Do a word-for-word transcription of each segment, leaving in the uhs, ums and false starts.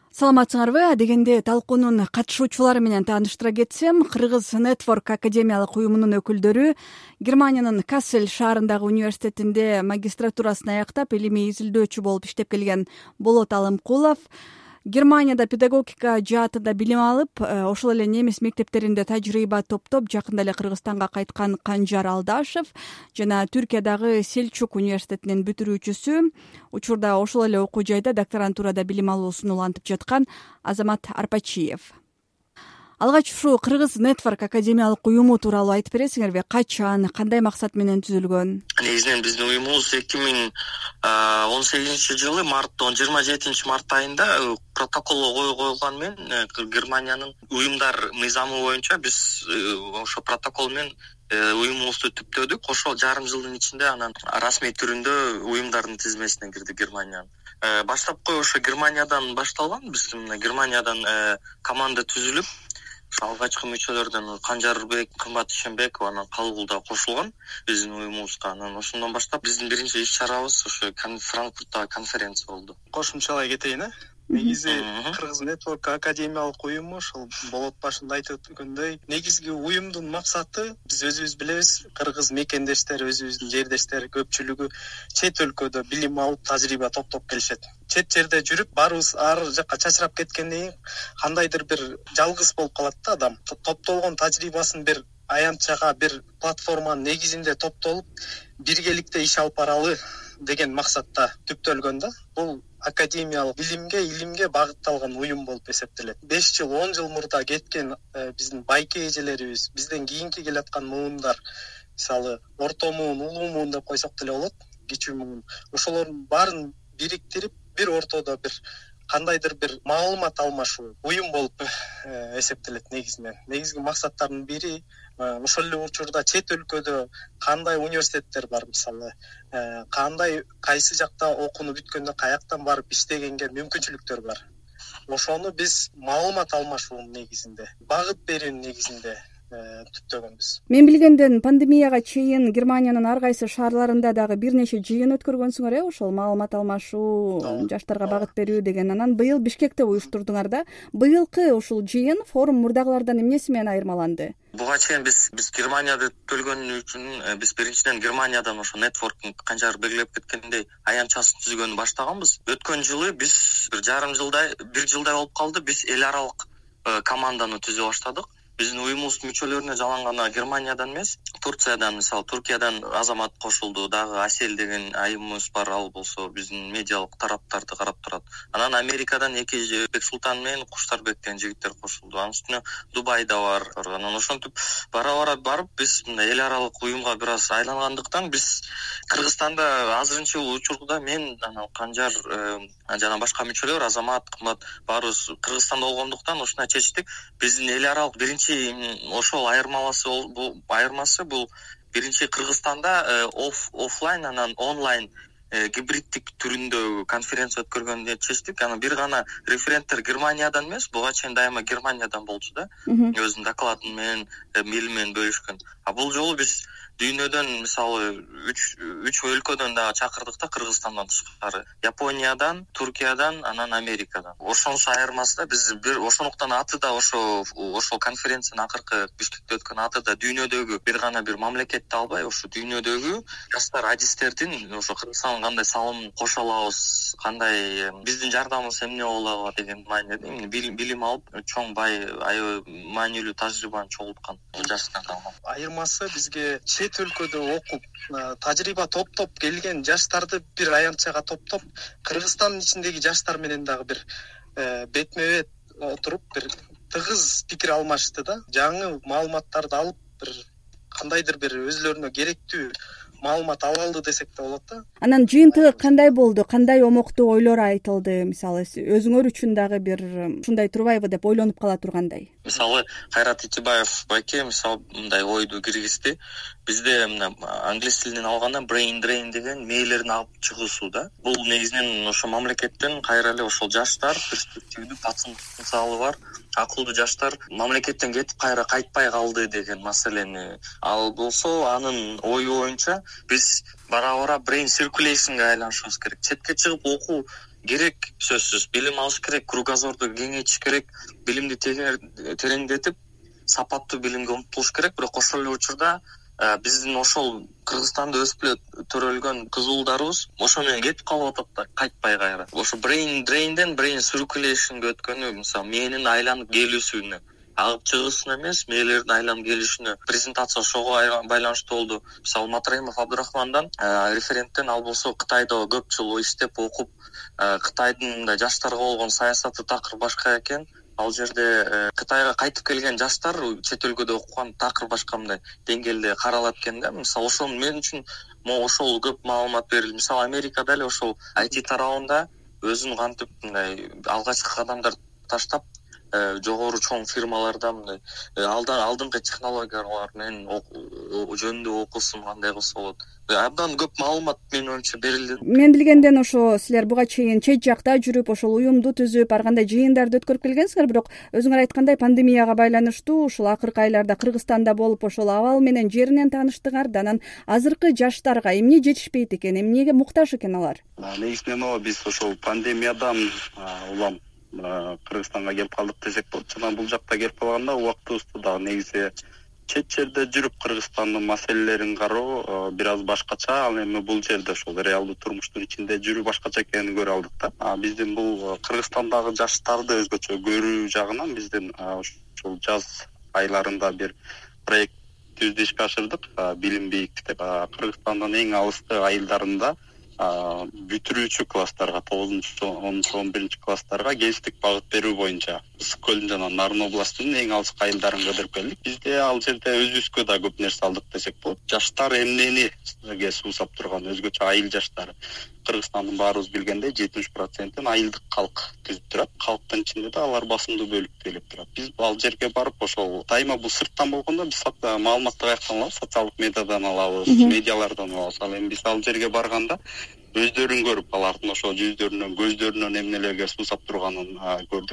Саламатсыңарбы? Дегенде талкуунун катышуучулары менен тааныштыра кетсем, Кыргыз Network академиялык уюмунун өкүлдөрү Германиянын Кассель шаарындагы университетинде магистратурасын аяктап, илимий изилдөөчү болуп иштеп келген Болот Алымкулов Германияда педагогика жаатында билим алып, ошол эле немис мектептеринде тажрыйба топтоп, жакында эле Кыргызстанга кайткан Канжар Алдашев жана Түркиядагы Селчук университетинин бүтүрүүчүсү, учурда ошол эле окуу жайда докторантурада билим алуусун улантып жаткан Азамат Арпачиев. Алгач ушу Кыргыз Network академиялык уюму тууралуу айтып бересиңерби? Качан, кандай максат менен түзүлгөн? Негизинен биздин уюмубуз эки миң он сегизинчи жылы марттын жыйырма жетинчи март айында протокол коюлган менен Германиянын уюмдар мыйзамы боюнча биз ошо протокол менен уюмубузду түптөдүк. Ошол жарым жылдын ичинде анан расмий түрүндө уюмдардын тизмесине кирди Германиянын. Баштапкы ошо Германиядан башталган. Биз Германиядан команда түзүлүп, алгачкы мүчөлөрдөн Канжарбек, Кымбат Ишенбеков анан Калгулда кошулган биздин уюмубузга. Анан ошондон баштап биздин биринчи иш чарабыз ошо Франкфурттагы конференция болду. Кошумчалай кетейин, э? Негизи Кыргыз Network академиялык уюму ошол Болот башында айтып өткөндөй, негизги уюмдун максаты биз өзүбүз билебиз, кыргыз мекендештер, өзүбүздүн жердештер көпчүлүгү чет өлкөдө билим алып, тажрыйба топтоп келишет. Чет жерде жүрүп, баарыбыз ар жакка чачырап кеткенден кийин кандайдыр бир жалгыз болуп калат да адам. Топтолгон тажрыйбасын бир аянтчага, бир платформанын негизинде топтолуп, биргеликте иш алып баралы деген максатта түптөлгөн да. Бул академиялык билимге, илимге багытталган уюм болуп эсептелет. беш жыл, он жыл мурда кеткен биздин байке эжелерибиз, бизден кийинки келаткан муундар, мисалы, орто муун, улуу муун деп койсок деле болот, кичүү муун. Ошолордун баарын бириктирип, бир ортодо бир кандайдыр бир маалымат алмашуу уюм болуп эсептелет негизинен. Негизги максаттардын бири ошол эле учурда чет өлкөдө кандай университеттер бар, мисалы, кандай кайсы жакта окууну бүткөндө каяктан барып иштегенге мүмкүнчүлүктөр бар. Ошону биз маалымат алмашуунун негизинде, багыт берүүнүн негизинде түптөгөнбүз. Мен билгенден пандемияга чейин Германиянын ар кайсы шаарларында дагы бир нече жыйын өткөргөнсүңөр, э? Ошол маалымат алмашуу, жаштарга багыт берүү деген. Анан быйыл Бишкекте уюштурдуңар да. Быйылкы ушул жыйын форум мурдагылардан эмнеси менен айырмаланды? Буга чейин биз биз Германияда төлгөн үчүн биз биринчиден Германиядан ошо нетворктун Канжар белгилеп кеткендей аянтчасын түзгөнү баштаганбыз. Өткөн жылы биз бир жарым жылдай, бир жылдай болуп калды, биз эл аралык команданы түзө баштадык. Биздин уюмубуздун мүчөлөрүнө жаланган Германиядан эмес, Турциядан, мисалы, Туркиядан Азамат кошулду, дагы Асель деген айымыбыз бар, ал болсо биздин медиалык тараптарды карап турат. Анан Америкадан эки Бексултан менен Куштарбек деген жигиттер кошулду. Анын үстүнө Дубайда бар. Анан ошентип бара-бара барып биз эл аралык уюмга бир аз айлангандыктан биз Кыргызстанда азырынча учурда мен анан Канжар жана башка мүчөлөр, Азамат, Кымбат баарыбыз Кыргызстанда болгондуктан ушуна чечтик. Биздин эл аралык биринчи ошол айырмаласы бул айырмасы бул биринчи Кыргызстанда оф офлайн анан онлайн гибриддик түрүндө конференция өткөргөндө чечтик. Анан бир гана референттер Германиядан эмес, буга чейин дайыма Германиядан болчу да. Өзүнүн доклады менен, мили менен бөлүшкөн. А бул жолу биз дүйнөдөн, мисалы, үч өлкөдөн дагы чакырдык да, Кыргызстандан тышкары. Япониядан, Туркиядан, анан Америкадан. Ошонусу айырмасы да биз бир ошондуктан аты да ошо ошол конференциянын акыркы Бишкекте өткөн аты да дүйнөдөгү бир гана бир мамлекетти албай, ошо дүйнөдөгү жаштар адистердин ошо Кыргызстанга кандай салымын кошо алабыз, кандай биздин жардамыбыз эмне болобу деген мааниде билим алып, чоң бай, аябай маанилүү тажрыйбаны чогулткан жаштар калган. Айырмасы бизге чет өлкөдө окуп, тажрыйба топтоп келген жаштарды бир аянтчага топтоп, Кыргызстандын ичиндеги жаштар менен дагы бир бетме-бет отуруп, бир тыгыз пикир алмашты да. Жаңы маалыматтарды алып, бир кандайдыр бир өзлөрүнө керектүү маалымат ала алды десек да болот да. Анан жыйынтыгы кандай болду? Кандай омоктуу ойлор айтылды? Мисалы, өзүңөр үчүн дагы бир ушундай турбайбы деп ойлонуп кала тургандай. Мисалы, Кайрат Итибаев байке мисалы мындай ойду киргизди. Бизде англис тилинен алганда brain drain деген мээлерин алып чыгуусу да. Бул негизинен ошо мамлекеттен кайра эле ошол жаштар перспективдүү потенциалы бар, акылдуу жаштар мамлекеттен кетип кайра кайтпай калды деген маселени. Ал болсо анын ою боюнча биз бара-бара brain circulationга айланышыбыз керек. Четке чыгып окуу керек, сөзсүз билим алыш керек, кругозорду кеңейтиш керек, билимди тереңдетип сапаттуу билимге умтулуш керек. Бирок ошол эле учурда биздин ошол Кыргызстанда өсүп эле төрөлгөн кызуулдарыбыз ошо менен кетип калып атат да, кайтпай кайра. Ошо brain drain'ден brain circulation'га өткөнү, мисалы мээнин айланып келүүсүнө, агып чыгуусуна эмес, мээлердин айланып келишине презентация ошого байланыштуу болду. Мисалы Матраимов Абдурахмандан, референттен, ал болсо Кытайда көп жыл иштеп окуп, Кытайдын мындай жаштарга болгон саясаты такыр башка экен. Ал жерде Кытайга кайтып келген жаштар чет өлкөдө окуган такыр башка мындай деңгээлде каралат экен да. Мисалы ошол мен үчүн могу ошол көп маалымат берилди. Мисалы Америкада эле ошол ай ти тарабында өзүн кантип мындай алгачкы кадамдар таштап, жогору чоң фирмаларда мындай алдыңкы технологиялар менен жөнүндө окусун кандай кылса болот. Абдан көп маалымат менин оюмча берилди. Мен билгенден ошо силер буга чейин чет жакта жүрүп, ошол уюмду түзүп, ар кандай жыйындарды өткөрүп келгенсиңер, бирок өзүңөр айткандай пандемияга байланыштуу ушул акыркы айларда Кыргызстанда болуп, ошол абал менен жеринен тааныштыңар да. Анан азыркы жаштарга эмне жетишпейт экен, эмнеге муктаж экен алар? Негизинен ооба биз ошол пандемиядан улам Кыргызстанга келип калдык десек болот. Жана бул жакта келип калганда убактыбызды дагы негизи чет жерде жүрүп Кыргызстандын маселелерин кароо бир аз башкача. Ал эми бул жерде ошол реалдуу турмуштун ичинде жүрүү башкача экенин көрө алдык да. Биздин бул Кыргызстандагы жаштарды өзгөчө көрүү жагынан биздин ошол жаз айларында бир проект түздү ишке ашырдык. Билим бийиктик деп Кыргызстандын эң алыскы айылдарында бүтүрүүчү класстарга, тогузунчу, онунчу, он биринчи класстарга кесиптик багыт берүү боюнча Ысык көл жана Нарын областынын эң алыскы айылдарын кыдырып келдик. Бизде ал жерде өзүбүзгө да көп нерсе алдык десек болот. Жаштар эмнени силерге суусап турган өзгөчө айыл жаштары. Кыргызстандын баарыбыз билгендей жетимиш процентин айылдык калк түзүп турат. Калктын ичинде да алар басымдуу бөлүктү ээлеп турат. Биз ал жерге барып ошол дайыма бул сырттан болгондо биз маалыматты каяктан алабыз? Социалдык медиадан алабыз, медиалардан алабыз. Ал эми биз ал жерге барганда өздөрүн көрүп, алардын ошо жүздөрүнөн, көздөрүнөн эмнелерге суусап турганын көрдүк.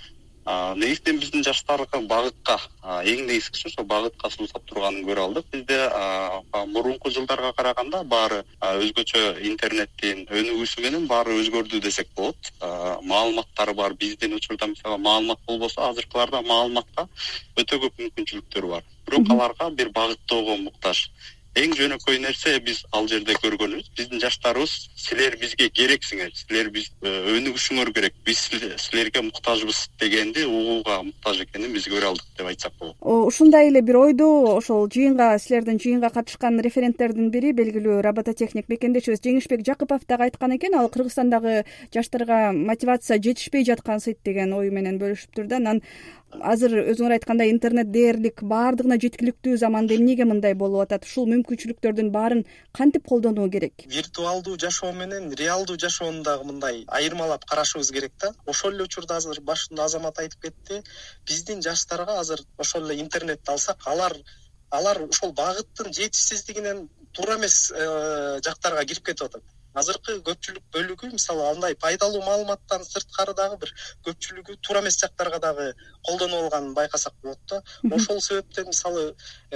Негизинен биздин жаштарга багытка, эң негизгиси ошо багытка суусап турганын көрө алдык. Бизде мурунку жылдарга караганда баары өзгөчө интернеттин өнүгүүсү менен баары өзгөрдү десек болот. Маалыматтары бар. Биздин учурда мисалы маалымат болбосо, азыркыларда маалыматка өтө көп мүмкүнчүлүктөр бар. Бирок аларга бир багыттоого муктаж. Эң жөнөкөй нерсе биз ал жерде көргөнүбүз, биздин жаштарыбыз силер бизге керексиңер, силер биз өнүгүшүңөр керек, биз силерге муктажбыз дегенди угууга муктаж экенин биз көрө алдык деп айтсак болот. Ушундай эле бир ойду ошол жыйынга, силердин жыйынга катышкан референттердин бири белгилүү робототехник мекендешибиз Жеңишбек Жакыпов дагы айткан экен. Ал Кыргызстандагы жаштарга мотивация жетишпей жаткансыйт деген ою менен бөлүшүптүр да. Анан азыр өзүңөр айткандай интернет дээрлик, баардыгына жеткиликтүү заманда эмнеге мындай болуп атат? Ушул мүмкүнчүлүктөрдүн баарын кантип колдонуу керек? Виртуалдуу жашоо менен реалдуу жашоону дагы мындай айырмалап карашыбыз керек да. Ошол эле учурда азыр башында Азамат айтып кетти, биздин жаштарга азыр ошол эле интернетти алсак, алар алар ошол багыттын жетишсиздигинен туура эмес жактарга кирип кетип атат. Азыркы көпчүлүк бөлүгү мисалы андай пайдалуу маалыматтан сырткары дагы бир көпчүлүгү туура эмес жактарга дагы колдонуп алганын байкасак болот да. Ошол себептен мисалы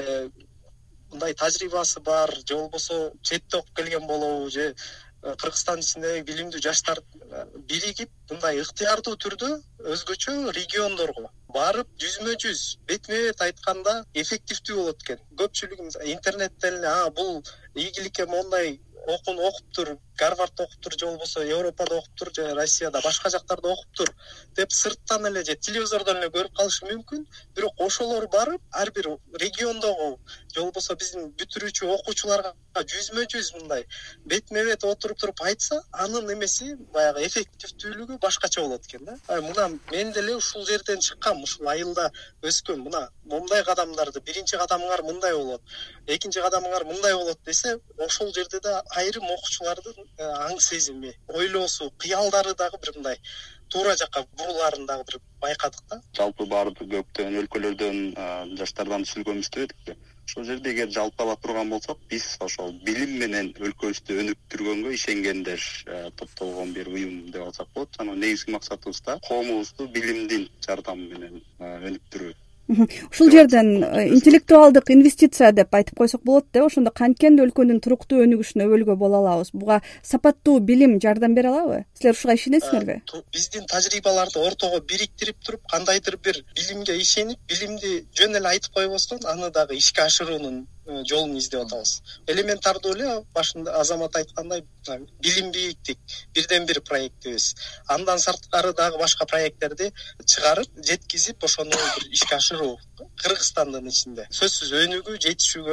мындай тажрыйбасы бар же болбосо четте окуп келген болобу, же Кыргызстан ичинде билимдүү жаштар биригип мындай ыктыярдуу түрдө өзгөчө региондорго барып жүзмө жүз бетме бет айтканда эффективдүү болот экен. Көпчүлүгү интернеттен эле бул ийгиликке мондай окууну окуптур, Гарвардда окуптур, же болбосо Европада окуптур, же Россияда башка жактарда окуптур деп сырттан эле же телевизордон эле көрүп калышы мүмкүн. Бирок ошолор барып ар бир региондогу же болбосо биздин бүтүрүүчү окуучуларга жүзмө жүз мындай бетме бет отуруп туруп айтса, анын эмеси баягы эффективдүүлүгү башкача болот экен да. Мына мен деле ушул жерден чыккам, ушул айылда өскөм. Мына мондай кадамдарды, биринчи кадамыңар мындай болот, экинчи кадамыңар мындай болот десе, ошол жерде да айрым окуучулардын аң сезими, ойлоосу, кыялдары дагы бир мындай туура жакка бурулаарын дагы бир байкадык да. Жалпы баардык көптөгөн өлкөлөрдөн жаштардан түзүлгөнбүз деп эдик. Ошол жерде эгер жалпы ала турган болсок, биз ошол билим менен өлкөбүздү өнүктүргөнгө ишенгендер топтолгон бир уюм деп алсак болот. Жана негизги максатыбыз да коомубузду билимдин жардамы менен өнүктүрүү. Ушул жерден интеллектуалдык инвестиция деп айтып койсок болот да. Ошондо канткен өлкөнүн туруктуу өнүгүшүнө өбөлгө боло алабыз? Буга сапаттуу билим жардам бере алабы? Силер ушуга ишенесиңерби? Биздин тажрыйбаларды ортого бириктирип туруп, кандайдыр бир билимге ишенип, билимди жөн эле айтып койбостон, аны дагы ишке ашыруунун жолун издеп атабыз. Элементардуу эле башында Азамат айткандай, билим бийиктик бирден бир проектибиз. Андан сырткары дагы башка проекттерди чыгарып, жеткизип, ошону бир ишке ашыруу Кыргызстандын ичинде сөзсүз өнүгүү, жетишүүгө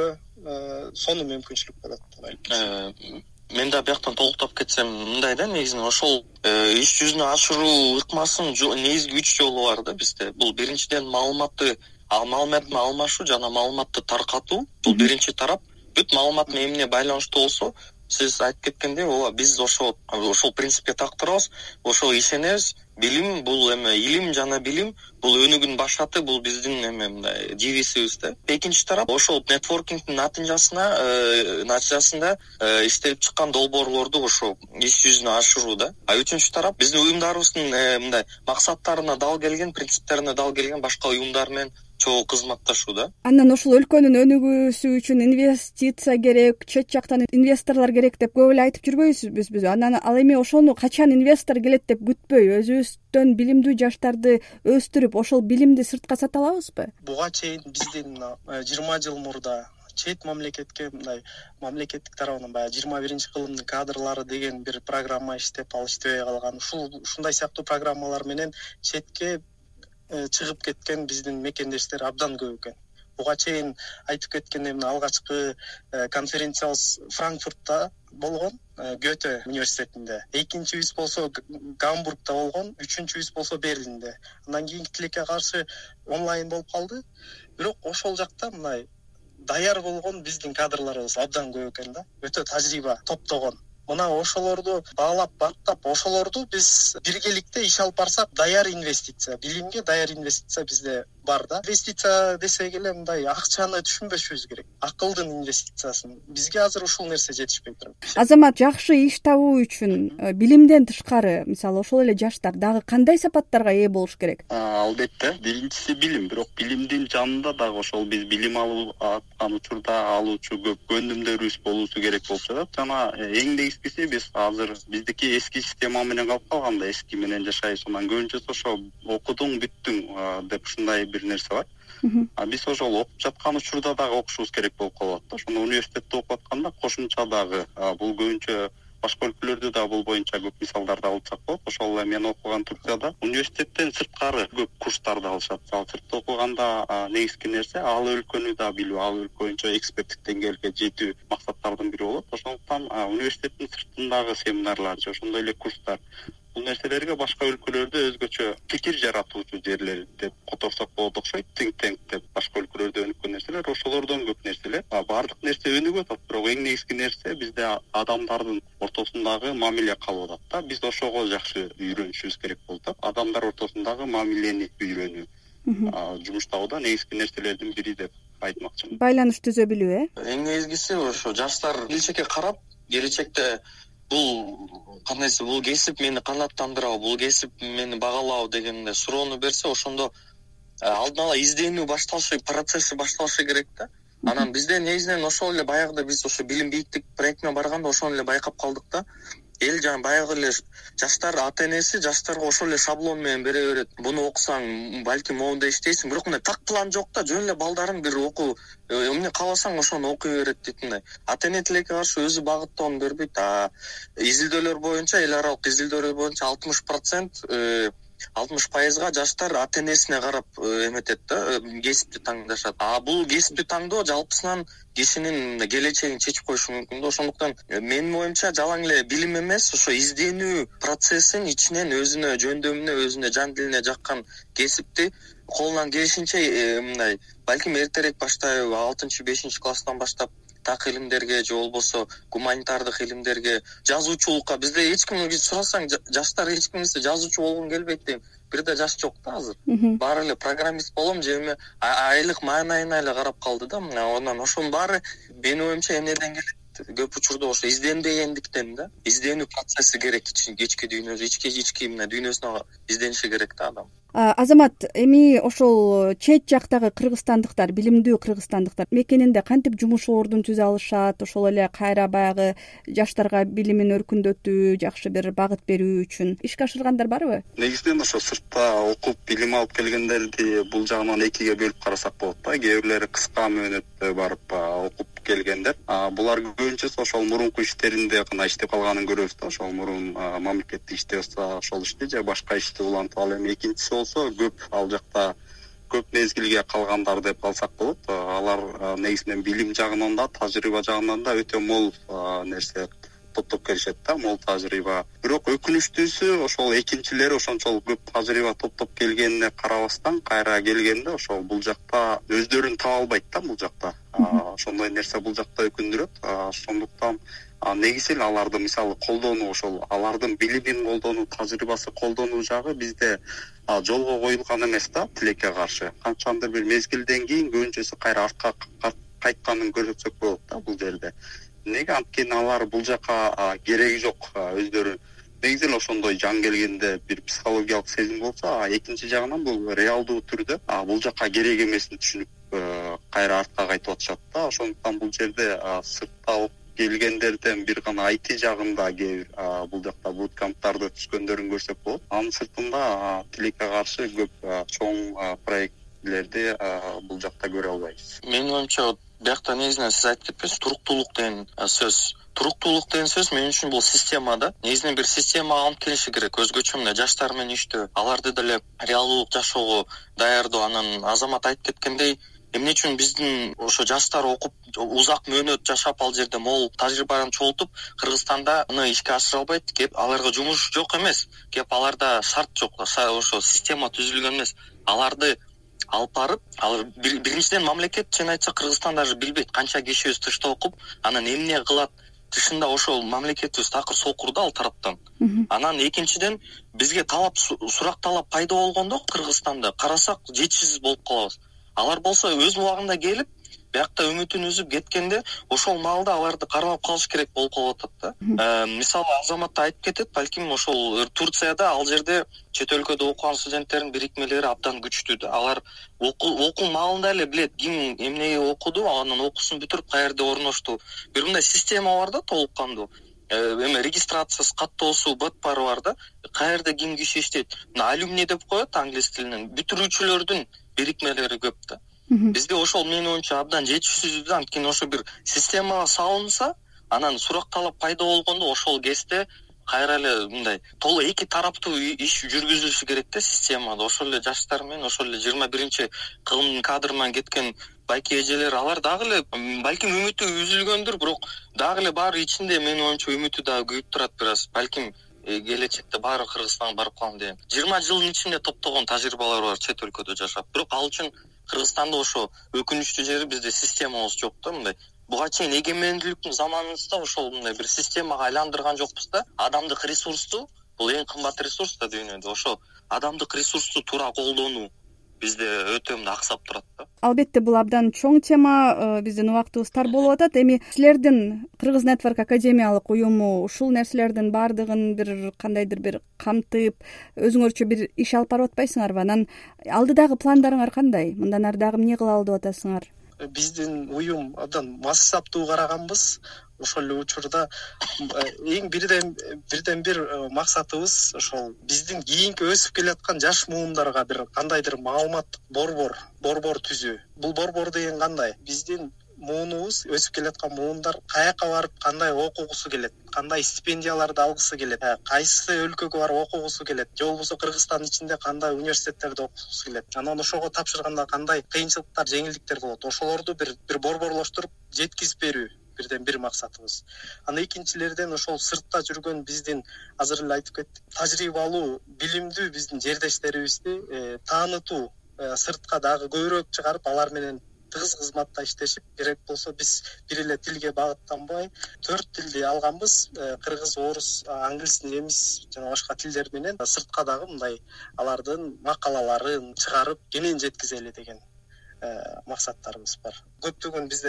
сонун мүмкүнчүлүк болот. Мен да бияктан толуктап кетсем мындай да, негизинен ошол иш жүзүнө ашыруу ыкмасынын негизги үч жолу бар да бизде. Бул биринчиден маалыматты маалыматты алмашуу жана маалыматты таркатуу. Бул биринчи тарап. Бүт маалымат менен эмне байланыштуу болсо, сиз айтып кеткендей, ооба биз ошол ошол принципке так турабыз, ошого ишенебиз. Билим бул эме илим жана билим бул өнүгүүнүн башаты, бул биздин эме мындай девизибиз да. Экинчи тарап ошол нетворкингдин натыйжасына натыйжасында иштелип чыккан долбоорлорду ошо иш жүзүнө ашыруу да. А үчүнчү тарап биздин уюмдарыбыздын мындай максаттарына дал келген, принциптерине дал келген башка уюмдар менен чогуу кызматташуу да. Андан ошол өлкөнүн өнүгүүсү үчүн инвестиция керек, чет жактан инвесторлор керек деп көп эле айтып жүрбөйбүзбү? Анан ал эми ошону качан инвестор келет деп күтпөй, өзүбүздөн билимдүү жаштарды өстүрүп, ошол билимди сыртка сата алабызбы? Буга чейин биздин жыйырма жыл мурда чет мамлекетке мындай мамлекеттик тарабынан баягы жыйырма биринчи кылымдын кадрлары деген бир программа иштеп, ал иштебей калган. Ушул ушундай сыяктуу программалар менен четке чыгып кеткен биздин мекендештер абдан көп экен. Буга чейин айтып кеткендей, мына алгачкы конференциябыз Франкфуртта болгон, Гёте университетинде. Экинчибиз болсо Гамбургда болгон, үчүнчүбүз болсо Берлинде. Андан кийинки тилекке каршы онлайн болуп калды. Бирок ошол жакта мындай даяр болгон биздин кадрларыбыз абдан көп экен да. Өтө тажрыйба топтогон. Мына ошолорду баалап, бактап, ошолорду биз биргеликте иш алып барсак, даяр инвестиция, билимге даяр инвестиция бизде бар да. Инвестиция десек эле мындай акчаны түшүнбөшүбүз керек. Акылдын инвестициясын. Бизге азыр ушул нерсе жетишпей турат. Азамат, жакшы иш табуу үчүн билимден тышкары, мисалы ошол эле жаштар дагы кандай сапаттарга ээ болуш керек? Албетте, биринчиси билим, бирок билимдин жанында дагы ошол биз билим алып аткан учурда алуучу көп көндүмдөрүбүз болуусу керек болуп жатат. Жана эң негизгиси биз азыр биздики эски система менен калып калганда, эски менен жашайбыз. Анан көбүнчөсү ошо окудуң, бүттүң деп ушундай бир нерсе бар. А биз ошол окуп жаткан учурда дагы окушубуз керек болуп калат да. Ошондо университетте окуп атканда кошумча дагы бул көбүнчө башка өлкөлөрдө да бул боюнча көп мисалдарды алсак болот. Ошол эле мен окуган Турцияда университеттен сырткары көп курстарды алышат. Ал сыртта окуганда негизги нерсе ал өлкөнү да билүү, ал өлкө боюнча эксперттик деңгээлге жетүү максаттардын бири болот. Ошондуктан университеттин сыртындагы семинарлар же ошондой эле курстар бул нерселерге башка өлкөлөрдө өзгөчө пикир жаратуучу жерлер деп которсок болот окшойт. Think tank деп башка өлкөлөрдө өнүккөн нерселер, ошолордон көп нерселер. Баардык нерсе өнүгүп атат, бирок эң негизги нерсе бизде адамдардын ортосундагы мамиле калып атат да. Биз ошого жакшы үйрөнүшүбүз керек болуп атат. Адамдар ортосундагы мамилени үйрөнүү жумуштабыда негизги нерселердин бири деп айтмакчымын. Байланыш түзө билүү, э? Эң негизгиси ошо жаштар келечекке карап, келечекте бул кандайсы бул кесип мени канааттандырабы, бул кесип мени багалабы дегенде суроону берсе, ошондо алдын ала изденүү башталышы, процесси башталышы керек да. Анан бизде негизинен ошол эле баягыда биз ошо билим бийиктик проектине барганда ошону эле байкап калдык да. Эл жана баягы эле жаштар, ата энеси жаштарга ошол эле шаблон менен бере берет. Буну окусаң, балким моунда иштейсиң, бирок мындай так план жок да, жөн эле балдарын бир окуу, эмне кааласаң ошону окуй берет дейт мындай. Ата эне тилекке каршы өзү багыттоону бербейт. А изилдөөлөр боюнча, эл аралык изилдөөлөр боюнча алтымыш процент алтымыш пайызга жаштар ата энесине карап эметет да, кесипти таңдашат. А бул кесипти таңдоо жалпысынан кишинин келечегин чечип коюшу мүмкүн да. Ошондуктан менин оюмча жалаң эле билим эмес, ошо изденүү процессин ичинен өзүнө жөндөмүнө, өзүнө жан дилине жаккан кесипти колунан келишинче мындай балким эртерээк баштайбы, алтынчы бешинчи класстан баштап так илимдерге же болбосо гуманитардык илимдерге, жазуучулукка. Бизде эч кимди сурасаң, жаштар эч кимиси жазуучу болгум келбейт дейм. Бир да жаш жок да азыр. Баары эле программист болом же эме айлык маанайына эле карап калды да. Анан ошонун баары менин оюмча эмнеден келет? көп учурда ошо изденбегендиктен да, изденүү процесси керек ички дүйнөсү, ички ички эмне дүйнөсүнө издениши керек да адам. Азамат, эми ошол чет жактагы кыргызстандыктар, билимдүү кыргызстандыктар мекенинде кантип жумуш ордун түзө алышат, ошол эле кайра баягы жаштарга билимин өркүндөтүү, жакшы бир багыт берүү үчүн ишке ашыргандар барбы? Негизинен ошо сыртта окуп билим алып келгендерди бул жагынан экиге бөлүп карасак болот да. Кээ бирлери кыска мөөнөттө барып окуп келгендер. Булар көбүнчөсү ошол мурунку иштеринде гана иштеп калганын көрөбүз да. Ошол мурун мамлекеттик иште болсо ошол ишти же башка ишти улантып ал. Эми экинчиси болсо көп ал жакта көп мезгилге калгандар деп калсак болот. Алар негизинен билим жагынан да, тажрыйба жагынан да өтө мол нерсе топтоп келишет да, мол тажрыйба. Бирок өкүнүчтүүсү ошол экинчилери ошончолук көп тажрыйба топтоп келгенине карабастан кайра келгенде ошол бул жакта өздөрүн таба албайт да бул жакта. Ошондой нерсе бул жакта өкүндүрөт. Ошондуктан негизи эле аларды мисалы колдонуу, ошол алардын билимин колдонуу, тажрыйбасы колдонуу жагы бизде жолго коюлган эмес да, тилекке каршы. Канчандыр бир мезгилден кийин көбүнчөсү кайра артка кайтканын көрсөтсөк болот да бул жерде. Неге анткени алар бул жака кереги жок өздөрү. Негизи эле ошондой жан келгенде бир психологиялык сезим болсо, экинчи жагынан бул реалдуу түрдө бул жака керек эмесин түшүнүп кайра артка кайтып атышат да. Ошондуктан бул жерде сыртта келгендерден бир гана ай ти жагында кээ бир бул жакта буткамптарды түзгөндөрүн көрсөк болот. Анын сыртында тилекке каршы көп чоң проектлерди бул жакта көрө албайбыз. Менин оюмча биякта негизинен сиз айтып кеткенсиз, туруктуулук деген сөз. Туруктуулук деген сөз мен үчүн бул система да. Негизинен бир системага алып келиши керек. Өзгөчө мына жаштар менен иштөө, аларды деле реалдуулук жашоого даярдоо. Анан Азамат айтып кеткендей, эмне үчүн биздин ошо жаштар окуп узак мөөнөт жашап ал жерде мол тажрыйбаны чогултуп Кыргызстанда аны ишке ашыра албайт? Кеп аларга жумуш жок эмес. Кеп аларда шарт жок. Ошо система түзүлгөн эмес. Аларды алып барып, ал биринчиден мамлекет чын айтса Кыргызстан даже билбейт канча киши өз тышта окуп, анан эмне кылат. Тышында ошол мамлекетибиз такыр сокур да ал тараптан. Анан экинчиден бизге талап сурак талап пайда болгондо Кыргызстанда карасак жетишсиз болуп калабыз. Алар болсо өз убагында келип, биякта үмүтүн үзүп кеткенде ошол маалда аларды кармап калыш керек болуп калып атат да. Мисалы Азамат айтып кетет, балким ошол Турцияда ал жерде чет өлкөдө окуган студенттердин бирикмелери абдан күчтүү да. Алар окуу маалында эле билет ким эмнеге окуду, анан окуусун бүтүрүп каерде орношту. Бир мындай система бар да, толук кандуу. Эме регистрациясы, каттоосу, бат-бары бар да. Каерде ким киши иштейт. Мына алюмни деп коет англис тилинен. Бүтүрүүчүлөрдүн бирикмелери көп да. Бизде ошол менин оюмча абдан жетишсиз да. Анткени ошо бир системага салынса, анан сурак талап пайда болгондо ошол кезде кайра эле мындай толук эки тараптуу иш жүргүзүлүшү керек да системада. Ошол эле жаштар менен, ошол эле жыйырма биринчи кылымдын кадрынан кеткен байки эжелер, алар дагы эле балким үмүтү үзүлгөндүр, бирок дагы эле баары ичинде менин оюмча үмүтү дагы күйүп турат бир аз. Балким келечекте баары Кыргызстанга барып калам деген. жыйырма жылдын ичинде топтогон тажрыйбалар бар чет өлкөдө жашап. Бирок ал үчүн Кыргызстанда ошо өкүнүчтүү жери бизде системабыз жок да мындай. Буга чейин эгемендүүлүктүн заманыбызда ошол мындай бир системага айландырган жокпуз да. Адамдык ресурсту, бул эң кымбат ресурс да дүйнөдө. Ошо адамдык ресурсту туура колдонуу бизде өтө мындай аксап турат да. Албетте бул абдан чоң тема, биздин убактыбыз тар болуп атат. Эми силердин Кыргыз Network академиялык уюму ушул нерселердин баардыгын бир кандайдыр бир камтып, өзүңөрчө бир иш алып барып атпайсыңарбы? Анан алдыдагы пландарыңар кандай? Мындан ары дагы эмне кылалы деп атасыңар? Биздин уюм абдан массаптуу караганбыз. Ошол эле учурда эң бирден бирден бир максатыбыз ошол биздин кийинки өсүп келаткан жаш муундарга бир кандайдыр маалыматтык борбор, борбор түзүү. Бул борбор деген кандай? Биздин муунубуз, өсүп келаткан муундар каяка барып кандай окугусу келет, кандай стипендияларды алгысы келет, кайсы өлкөгө барып окугусу келет, же болбосо Кыргызстан ичинде кандай университеттерде окугусу келет. Анан ошого тапшырганда кандай кыйынчылыктар, жеңилдиктер болот. Ошолорду бир бир борборлоштуруп жеткизип берүү бирден бир максатыбыз. Анан экинчилерден ошол сыртта жүргөн биздин азыр эле айтып кеттик, тажрыйбалуу, билимдүү биздин жердештерибизди таанытуу, сыртка дагы көбүрөөк чыгарып, алар менен тыгыз кызматта иштешип, керек болсо биз бир эле тилге багыттанбай, төрт тилди алганбыз, кыргыз, орус, англис, немис жана башка тилдер менен сыртка дагы мындай алардын макалаларын чыгарып, кенен жеткизели деген максаттарыбыз бар. Көптөгөн бизде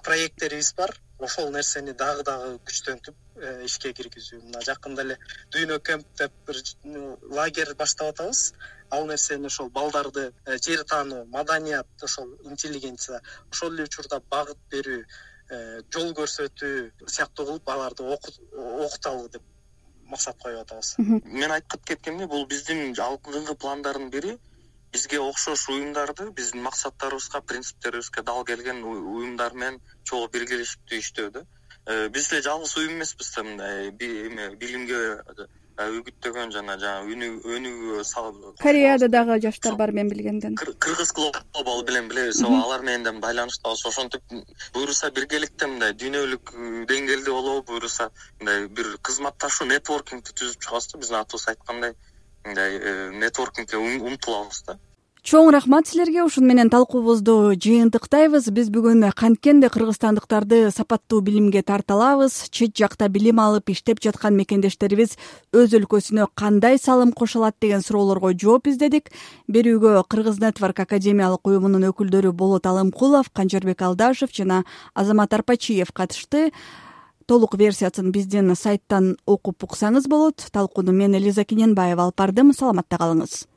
проекттерибиз бар. Ошол нерсени дагы дагы күчтөнтүп ишке киргизүү. Мына жакында эле дүйнө кемп деп бир лагерь баштап атабыз. Ал нерсени ошол балдарды жер таануу, маданият, ошол интеллигенция, ошол эле учурда багыт берүү, жол көрсөтүү сыяктуу кылып аларды окуталы деп максат коюп атабыз. Мен айтып кеткендей, бул биздин алдыңкы пландардын бири. Бизге окшош уюмдарды биздин максаттарыбызга, принциптерибизге дал келген уюмдар менен чогуу биргелешип иштөөдө. Биз эле жалгыз уюм эмеспиз да, мындай билимге үгүттөгөн жана жаңа өнүгүүгө салып. Кореяда дагы жаштар бар мен билгенден. Кыргыз глобал билен билебиз, алар менен байланыштабыз. Ошентип буюрса биргеликте мындай дүйнөлүк деңгээлде болобу, буюрса мындай бир кызматташуу нетворкингди түзүп чыгабыз да, биздин атыбыз айткандай мындай нетворкингге умтулабыз да. Чоң рахмат силерге. Ушун менен талкуубузду жыйынтыктайбыз. Биз бүгүн канткенде кыргызстандыктарды сапаттуу билимге тарта алабыз. Чет жакта билим алып иштеп жаткан мекендештерибиз өз өлкөсүнө кандай салым кошо алат деген суроолорго жооп издедик. Берүүгө Кыргыз Нетворк академиялык уюмунун өкүлдөрү Болот Алымкулов, Канжарбек Алдашев жана Азамат Арпачиев катышты. Толук версиясын биздин сайттан окуп уксаңыз болот. Талкууну мен Элиза Кененбаева алып бардым. Саламатта калыңыз.